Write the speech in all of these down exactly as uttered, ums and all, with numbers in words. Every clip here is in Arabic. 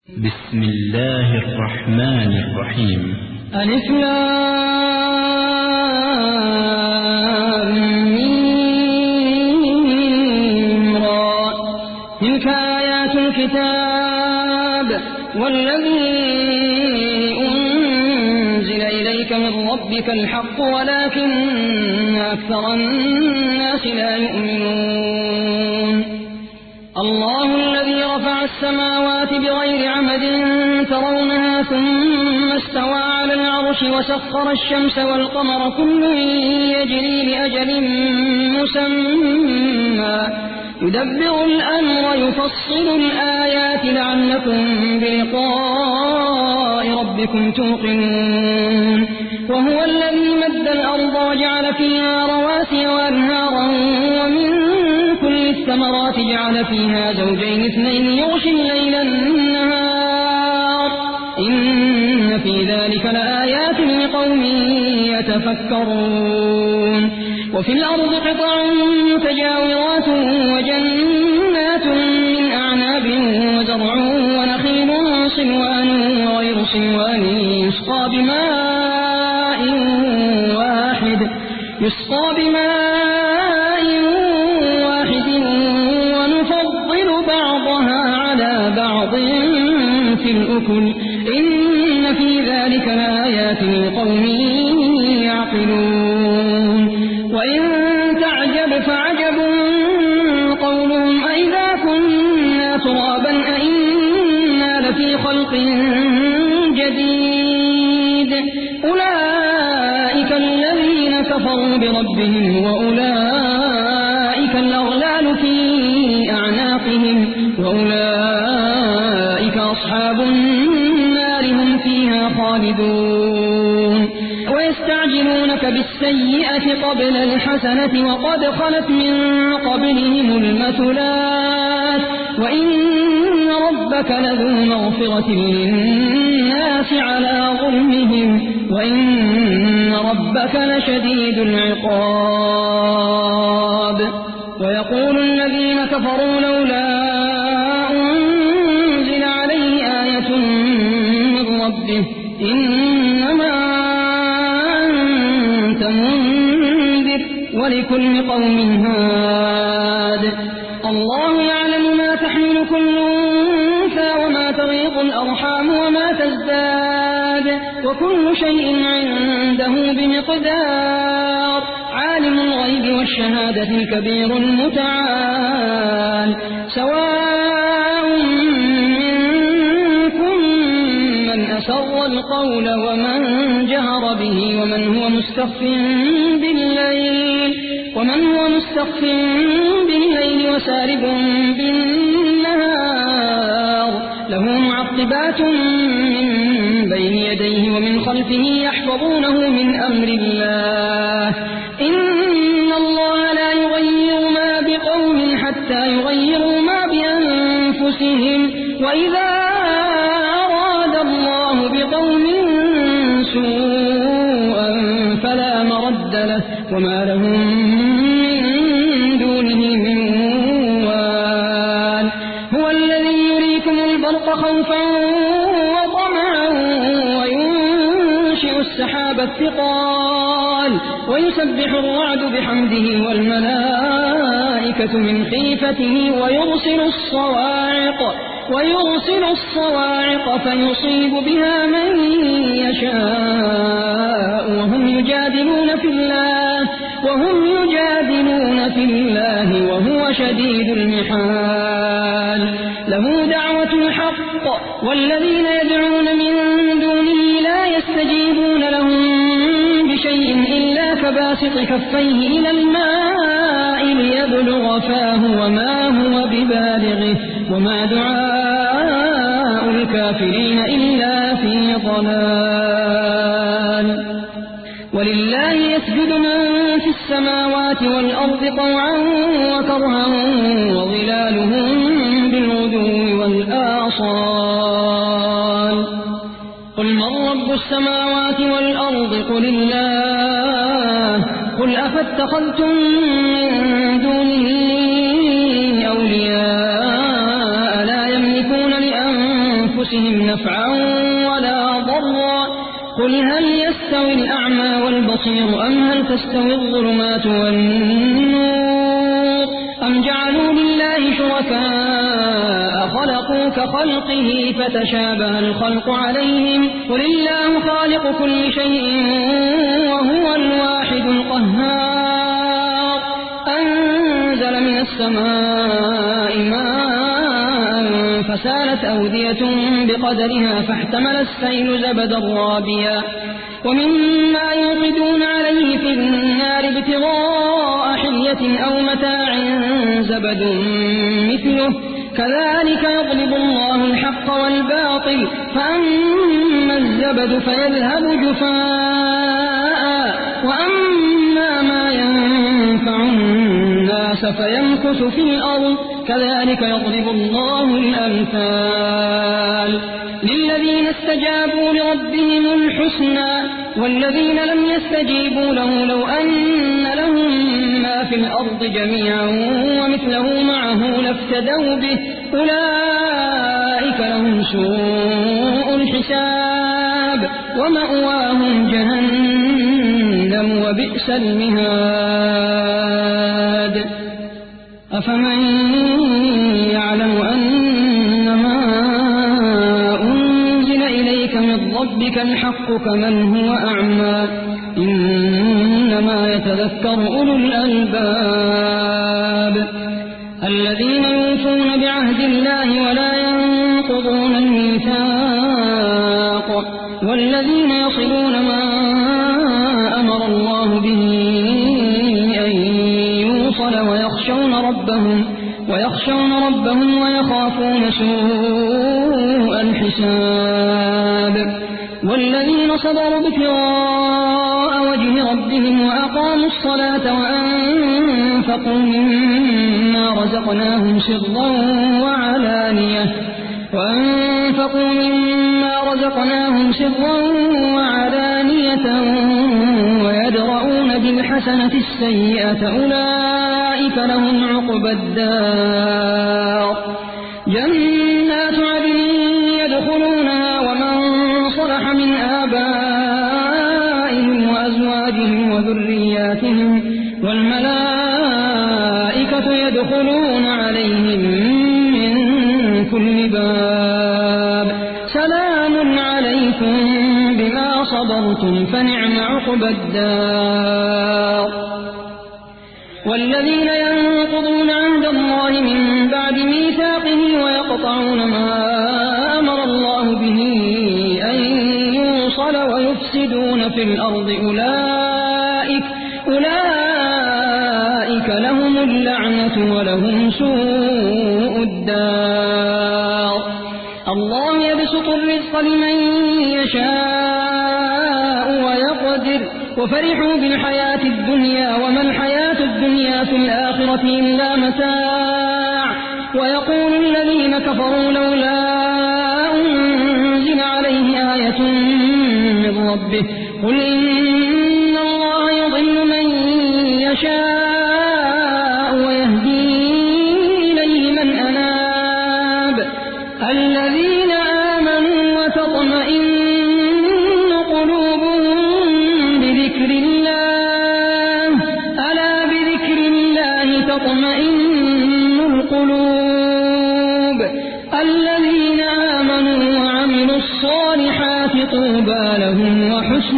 بسم الله الرحمن الرحيم. ألف لام ميم را تلك آيات الكتاب والذي أنزل إليك من ربك الحق ولكن أكثر الناس لا يؤمنون. الله الذي رفع السماوات بغير عمد ترونها ثم استوى على العرش وسخر الشمس والقمر كل يجري لأجل مسمى يدبر الأمر يفصل الآيات لعلكم بلقاء ربكم توقنون. وهو الذي مد الأرض وجعل فيها رواسي وأنهارا ومن كل الثمرات جعل فيها زوجين اثنين يغشي الليل النهار إن في ذلك لآيات لقوم يتفكرون. وفي الأرض قطع متجاورات وجنات من أعناب وزرع ونخيل صنوان وغير صنوان يسقى بماء واحد يسقى بماء واحد ونفضل بعضها على بعض في الأكل إن في ذلك لآيات لقوم يعقلون. وإن تعجب فعجب قولهم أئذا كنا ترابا أئنا لفي خلق جديد أولئك الذين كفروا بربهم وأولئك الأغلال في أعناقهم وأولئك أصحاب النار هم فيها خالدون. ويستعجلونك بالسيئة قبل الحسنة وقد خلت من قبلهم المثلات وإن ربك لذو مغفرة للناس على ظلمهم وإن ربك لشديد العقاب. ويقول الذين كفروا لولا أنزل عليه آية من ربه إنما أنت منذر ولكل قوم هاد الله يعلم ما تحمل كل أنثى وما تغيض الأرحام وما تزداد وكل شيء عنده بمقدار. عالم الغيب والشهادة الكبير المتعال سواء منكم من أسر القول ومن جهر به ومن هو مستخف بالليل ومن هو مستخف بالليل وسارب بالنهار له معقبات من بين يديه ومن خلفه يحفظونه من أمر الله إن الله لا يغير ما بقوم حتى يغيروا ما بأنفسهم وإذا أراد الله بقوم سوءا فلا مرد له وما لهم من دونه من وال. هو الذي يريكم البرق خوفا وطمعا وينشئ السحاب الثقال ويسبح الرعد بحمده والملائكة من خيفته ويرسل الصواعق ويرسل الصواعق فيصيب بها من يشاء وهم يجادلون في الله وهم يجادلون في الله وهو شديد المحال. له دعوة الحق والذين يدعون من دونه لا يستجيبون لهم بشيء إلا كباسط كفيه إلى الماء ليبلغ فاه وما هو ببالغه وما دعاء الكافرين إلا في ضلال. ولله يسجد من في السماوات والأرض طوعا وكرها وظلالهم بالغدو والآصال. قل من رب السماوات والأرض قل الله قل أفاتخذتم من دونه أولياء لا يملكون لأنفسهم أنفسهم نفعا ولا ضرا قل هل يستوي الأعمى والبصير أم هل تستوي الظلمات والنور أم جعلوا لله شركاء خلقوا كخلقه فتشابه الخلق عليهم قل الله خالق كل شيء وهو الواحد القهار أنزل من السماء ماء فسالت أودية بقدرها فاحتمل السيل زبدا رابيا ومما يوقدون عليه في النار ابتغاء حلية أو متاع زبد مثله كذلك يضرب الله الحق والباطل فأما الزبد فيذهب جفاء وأما ما ينفع الناس فيمكث في الأرض كذلك يضرب الله الأمثال للذين استجابوا لربهم الحسنى والذين لم يستجيبوا له لو أن لهم ما في الأرض جميعا ومثله معه لافتدوا به أولئك لهم سوء الحساب ومأواهم جهنم وبئس المهاد أفمن يعلم أنما أنزل إليك من ربك الحق كمن هو أعمى إنما يتذكر أولو الألباب الذين يوفون بعهد الله ولا ينقضون الميثاق والذين يصلون ما أمر الله به أن يوصل ويخشون ربهم ويخشون ربهم ويخافون سوء الحساب والذين صبروا ابتغاء وجه ربهم وأقاموا الصلاة وأنفقوا مما رزقناهم سرا وعلانية وأنفقوا مما رزقناهم سرا وعلانية ويدرؤون بالحسنة السيئة أولئك لهم عقبى الدار جنات عدن يدخلونها ومن صلح من آبائهم وأزواجهم وذرياتهم والملائكة يدخلون عليهم من كل باب سلام عليكم بما صبرتم فنعم عقبى الدار والذين ينقضون عهد الله من بعد ميثاقه ويقطعون ما أمر الله به أن يوصل ويفسدون في الأرض أولئك أولئك لهم اللعنة ولهم سوء الدار الله يبسط الرزق لمن يشاء ويقدر وفرحوا بالحياة الدنيا وما الحياة الدنيا في الآخرة إلا متاع ويقول الذين كفروا لولا أنزل عليه آية من ربه قل إن الله يضل من يشاء ويهدي إليه من أناب الذين آمنوا وتطمئن قلوبهم بذكر الله ألا بذكر الله تطمئن القلوب الذين آمنوا وعملوا الصالحات طوبى لهم وحسن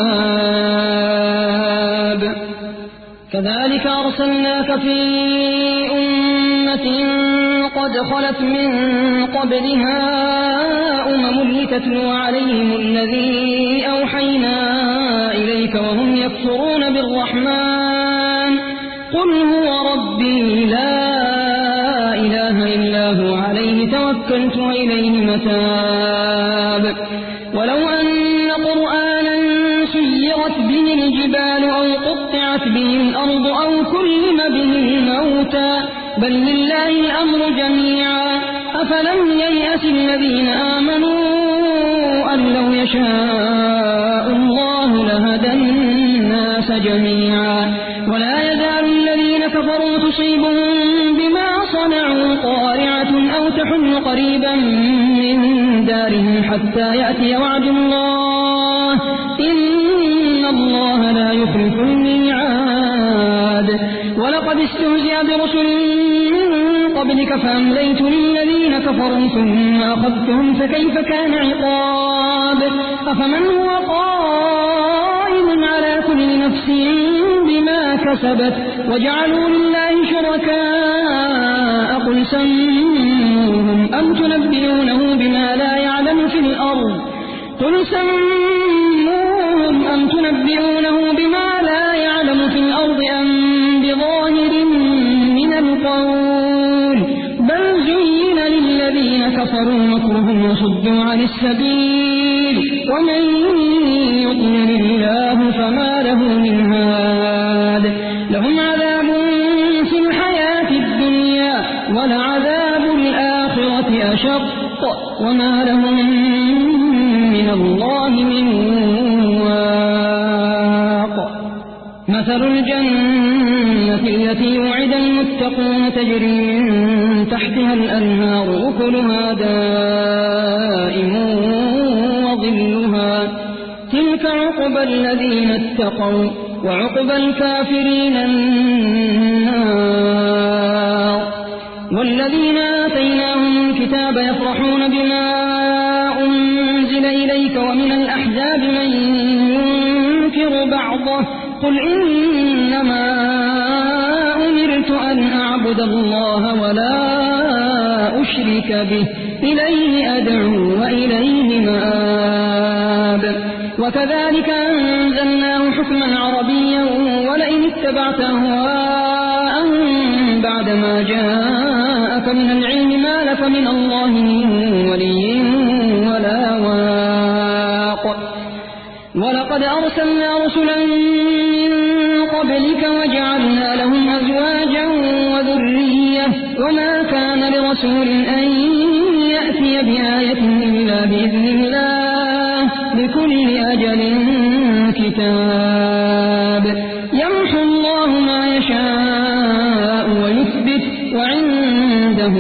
مآب كذلك أرسلناك في أمة قد خلت من قبلها أمم لتتلو عليهم الذي أوحينا إليك وهم يكفرون بالرحمن قل هو ربي لا إله إلا هو عليه توكلت وإليه متاب ولو أن قرآنا سيرت به الجبال أو قطعت به الأرض أو كلم به الموتى بل لله الأمر جميعا أفلم ييأس الذين آمنوا أن لو يشاء الله لهدى الناس جميعا ولا يزال الذين كفروا تصيبهم بما صنعوا قارعة أو تحل قريبا من دارهم حتى يأتي وعد الله إن الله لا يخلف الميعاد ولقد استهزئ برسل من قبلك فأمليت للذين كفروا ثم أخذتهم فكيف كان عقاب أفمن هو قائم على كل نفس بما كسبت وجعلوا لله شركاء قل سموهم أم تنبئونه بما لا يعلم في الأرض قل سموهم أم تنبئونه بما لا يعلم في الأرض أم بظاهر من القول بل زين للذين كفروا مكرهم وصدوا عن السبيل ومن يضلل الله فما له من هاد لهم عذاب في الحياة الدنيا ولعذاب الآخرة أشق وما لهم من الله من واق مثل الجنة التي وعد المتقون تجري من تحتها الأنهار أكلها دائم وظلها تلك عقبى الذين اتقوا وعقبى الكافرين النار والذين آتيناهم الكتاب يفرحون بما أنزل إليك ومن الأحزاب من ينكر بعضه قل إنما أمرت أن أعبد الله ولا أشرك به إليه أدعو وإليه مآب وكذلك أنزلناه حكما عربيا ولئن اتبعت أهواءهم بعدما جاءك من العلم ما لك من الله من ولي ولا واق ولقد أرسلنا رسلا من قبلك وجعلنا لهم أزواجا وذرية وما كان لرسول أن يأتي بآية إلا بإذن الله لكل أجل كتاب يمحو الله ما يشاء ويثبت وعنده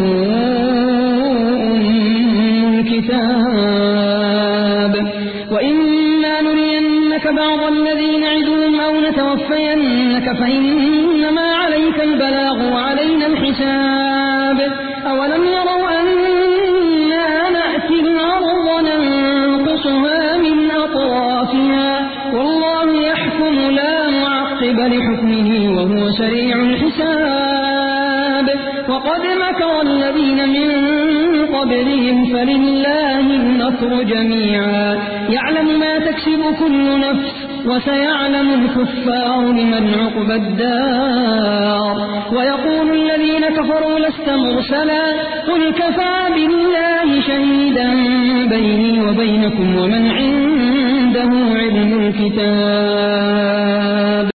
أم الكتاب وإما نرينك بعض الذين نعدهم أو نتوفينك فإنما عليك البلاغ وعلينا الحساب أولم يروا أنا نأتي الأرض ننقصها من أطرافها والله يحكم لا معقب لحكمه وهو سريع الحساب وقد مكر الذين من قبلهم فلله المكر جميعا يعلم ما تكسب كل نفس وسيعلم الكفار لمن عقبى الدار ويقول الذين كفروا لست مرسلا قل كفى بالله شهيدا بيني وبينكم ومن عنده علم الكتاب